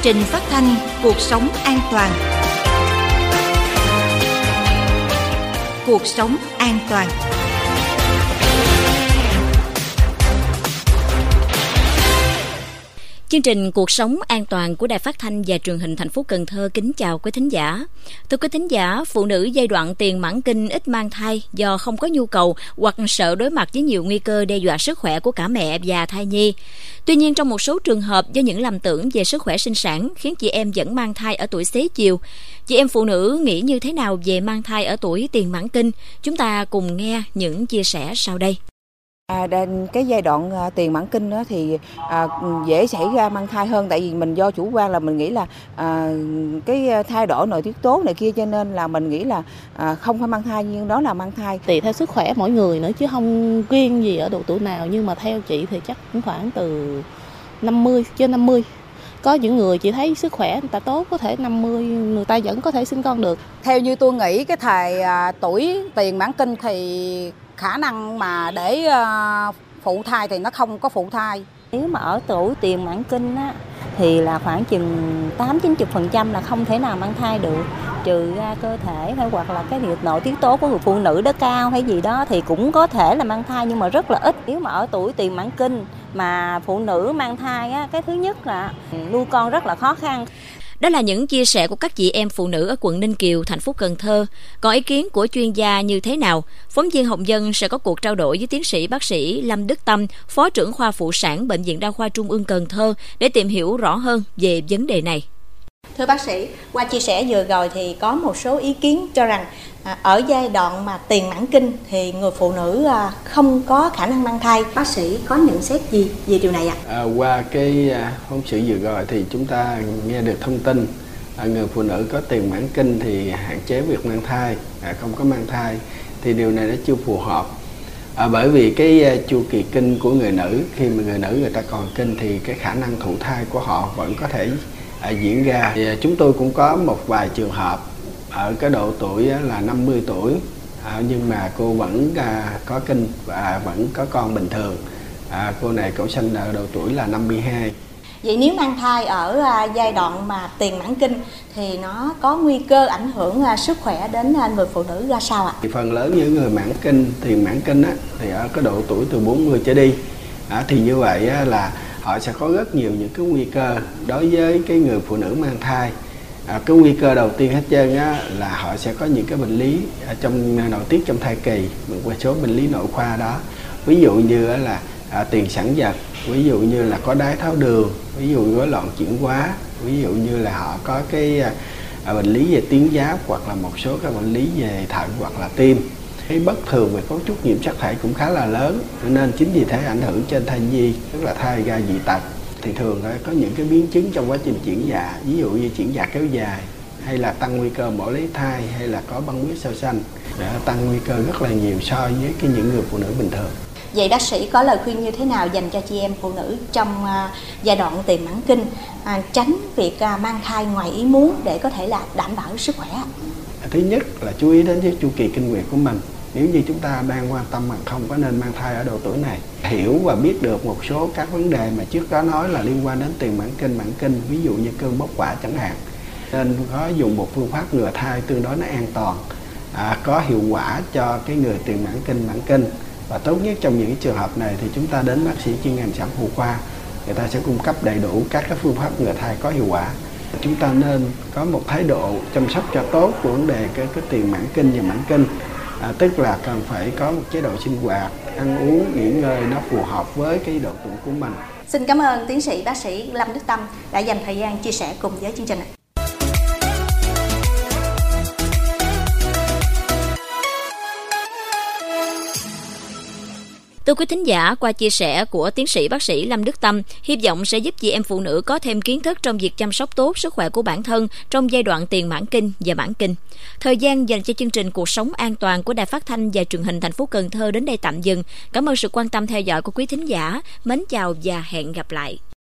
trình phát thanh Cuộc sống an toàn. Cuộc sống an toàn. Chương trình Cuộc sống an toàn của Đài Phát thanh và Truyền hình thành phố Cần Thơ kính chào quý thính giả. Thưa quý thính giả, phụ nữ giai đoạn tiền mãn kinh ít mang thai do không có nhu cầu hoặc sợ đối mặt với nhiều nguy cơ đe dọa sức khỏe của cả mẹ và thai nhi. Tuy nhiên, trong một số trường hợp do những lầm tưởng về sức khỏe sinh sản khiến chị em vẫn mang thai ở tuổi xế chiều. Chị em phụ nữ nghĩ như thế nào về mang thai ở tuổi tiền mãn kinh? Chúng ta cùng nghe những chia sẻ sau đây. Cái giai đoạn tiền mãn kinh đó thì dễ xảy ra mang thai hơn, tại vì mình do chủ quan là mình nghĩ là cái thay đổi nội tiết tố này kia, cho nên là mình nghĩ là không phải mang thai, nhưng đó là mang thai. Tùy theo sức khỏe mỗi người nữa chứ không riêng gì ở độ tuổi nào, nhưng mà theo chị thì chắc cũng khoảng từ 50 trên 50. Có những người chị thấy sức khỏe người ta tốt, có thể 50 người ta vẫn có thể sinh con được. Theo như tôi nghĩ cái thời tuổi tiền mãn kinh thì khả năng mà để phụ thai thì nó không có phụ thai. Nếu mà ở tuổi tiền mãn kinh á, thì là khoảng chừng 8-90% là không thể nào mang thai được, trừ ra cơ thể hay hoặc là cái nội tiết tố của người phụ nữ đó cao hay gì đó thì cũng có thể là mang thai, nhưng mà rất là ít. Nếu mà ở tuổi tiền mãn kinh mà phụ nữ mang thai á, cái thứ nhất là nuôi con rất là khó khăn. Đó là những chia sẻ của các chị em phụ nữ ở quận Ninh Kiều, thành phố Cần Thơ. Còn ý kiến của chuyên gia như thế nào? Phóng viên Hồng Dân sẽ có cuộc trao đổi với tiến sĩ bác sĩ Lâm Đức Tâm, Phó trưởng khoa phụ sản Bệnh viện Đa khoa Trung ương Cần Thơ để tìm hiểu rõ hơn về vấn đề này. Thưa bác sĩ, qua chia sẻ vừa rồi thì có một số ý kiến cho rằng ở giai đoạn mà tiền mãn kinh thì người phụ nữ không có khả năng mang thai. Bác sĩ có nhận xét gì về điều này ạ? Qua cái phóng sự vừa rồi thì chúng ta nghe được thông tin người phụ nữ có tiền mãn kinh thì hạn chế việc mang thai, không có mang thai, thì điều này nó chưa phù hợp. Bởi vì cái chu kỳ kinh của người nữ, khi mà người nữ người ta còn kinh thì cái khả năng thụ thai của họ vẫn có thể diễn ra. Thì chúng tôi cũng có một vài trường hợp ở cái độ tuổi là 50 tuổi nhưng mà cô vẫn có kinh và vẫn có con bình thường. Cô này cổ sinh ở độ tuổi là 52. Vậy nếu mang thai ở giai đoạn mà tiền mãn kinh thì nó có nguy cơ ảnh hưởng sức khỏe đến người phụ nữ ra sao ạ? Thì phần lớn những người mãn kinh, tiền mãn kinh thì ở cái độ tuổi từ 40 trở đi thì như vậy là họ sẽ có rất nhiều những cái nguy cơ đối với cái người phụ nữ mang thai. Cái nguy cơ đầu tiên hết trơn là họ sẽ có những cái bệnh lý trong nội tiết trong thai kỳ, một số bệnh lý nội khoa đó, ví dụ như là tiền sản giật, ví dụ như là có đái tháo đường, ví dụ rối loạn chuyển hóa, ví dụ như là họ có cái bệnh lý về tuyến giáp hoặc là một số các bệnh lý về thận hoặc là tim. Cái bất thường về cấu trúc nhiễm sắc thể cũng khá là lớn, nên chính vì thế ảnh hưởng trên thai nhi, tức là thai ra dị tật. Thì thường có những cái biến chứng trong quá trình chuyển dạ, ví dụ như chuyển dạ kéo dài, hay là tăng nguy cơ mổ lấy thai, hay là có băng huyết sau sanh, để tăng nguy cơ rất là nhiều so với những người phụ nữ bình thường. Vậy bác sĩ có lời khuyên như thế nào dành cho chị em phụ nữ trong giai đoạn tiền mãn kinh tránh việc mang thai ngoài ý muốn để có thể là đảm bảo sức khỏe? Thứ nhất là chú ý đến cái chu kỳ kinh nguyệt của mình. Nếu như chúng ta đang quan tâm mà không có nên mang thai ở độ tuổi này, hiểu và biết được một số các vấn đề mà trước đó nói là liên quan đến tiền mãn kinh, ví dụ như cơn bốc quả chẳng hạn, nên có dùng một phương pháp ngừa thai tương đối nó an toàn, có hiệu quả cho cái người tiền mãn kinh. Và tốt nhất trong những trường hợp này thì chúng ta đến bác sĩ chuyên ngành sản phụ khoa, người ta sẽ cung cấp đầy đủ các cái phương pháp ngừa thai có hiệu quả. Chúng ta nên có một thái độ chăm sóc cho tốt của vấn đề cái tiền mãn kinh và mãn kinh, tức là cần phải có một chế độ sinh hoạt, ăn uống, nghỉ ngơi nó phù hợp với cái độ tuổi của mình. Xin cảm ơn tiến sĩ bác sĩ Lâm Đức Tâm đã dành thời gian chia sẻ cùng với chương trình này. Thưa quý thính giả, qua chia sẻ của tiến sĩ bác sĩ Lâm Đức Tâm, hy vọng sẽ giúp chị em phụ nữ có thêm kiến thức trong việc chăm sóc tốt sức khỏe của bản thân trong giai đoạn tiền mãn kinh và mãn kinh. Thời gian dành cho chương trình Cuộc sống an toàn của Đài Phát thanh và Truyền hình thành phố Cần Thơ đến đây tạm dừng. Cảm ơn sự quan tâm theo dõi của quý thính giả. Mến chào và hẹn gặp lại.